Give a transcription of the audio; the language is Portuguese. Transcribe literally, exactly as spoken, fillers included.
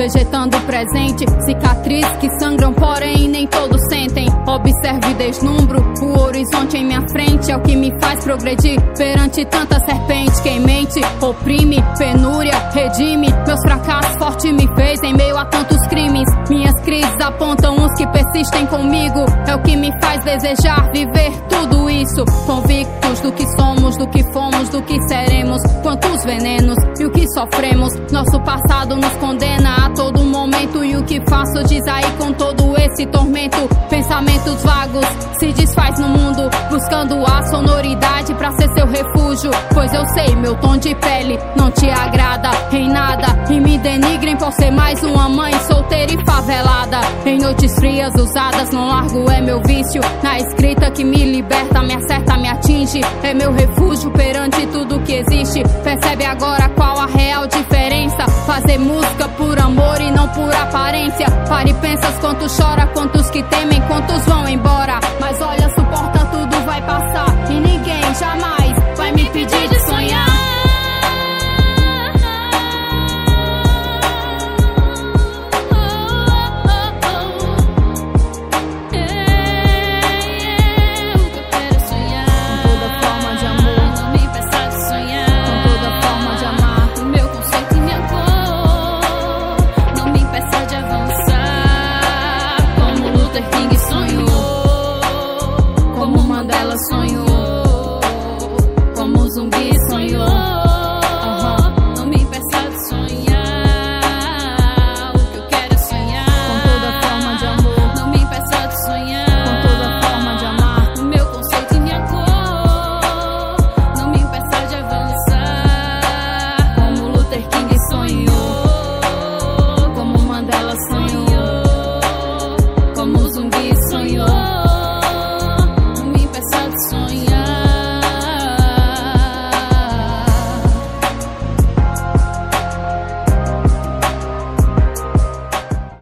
vegetando presente. Cicatrizes que sangram, porém nem todos sentem. Observo e deslumbro o horizonte em minha frente. É o que me faz progredir perante tanta serpente. Quem mente, oprime, penúria, redime. Meus fracassos forte me fez em meio a tantos crimes. Minhas crises apontam os que persistem comigo. É o que me faz desejar viver tudo isso. Convictos do que somos, do que fomos, do que seremos. Quantos venenos e o que sofremos. Nosso passado nos condena a todo momento. E o que faço diz aí com todo esse tormento. Pensamentos vagos se desfaz no mundo, buscando a sonoridade pra ser seu refúgio. Pois eu sei, meu tom de pele não te agrada em nada. E me denigrem por ser mais uma mãe solteira e favelada. Em noites frias usadas, não largo é meu vício. Na escrita que me liberta, me acerta, me atinge. É meu refúgio perante tudo que existe. Percebe agora qual a real diferença? Fazer música por amor e não por aparência. Pare e pensas quanto chora, quantos que temem